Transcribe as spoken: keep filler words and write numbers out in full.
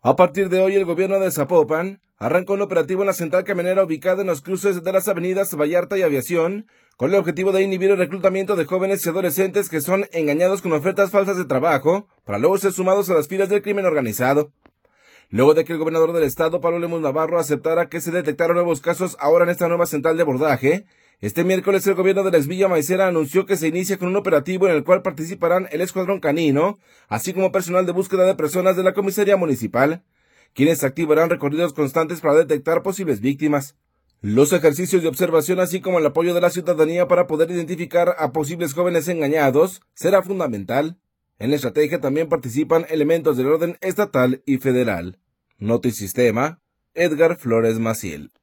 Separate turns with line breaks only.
A partir de hoy, el gobierno de Zapopan arrancó un operativo en la central camionera ubicada en los cruces de las avenidas Vallarta y Aviación, con el objetivo de inhibir el reclutamiento de jóvenes y adolescentes que son engañados con ofertas falsas de trabajo, para luego ser sumados a las filas del crimen organizado. Luego de que el gobernador del estado, Pablo Lemus Navarro, aceptara que se detectaron nuevos casos ahora en esta nueva central de abordaje, este miércoles el gobierno de la ex Villa Maicera anunció que se inicia con un operativo en el cual participarán el escuadrón canino, así como personal de búsqueda de personas de la comisaría municipal, quienes activarán recorridos constantes para detectar posibles víctimas. Los ejercicios de observación, así como el apoyo de la ciudadanía para poder identificar a posibles jóvenes engañados, será fundamental. En la estrategia también participan elementos del orden estatal y federal. Notisistema, Edgar Flores Maciel.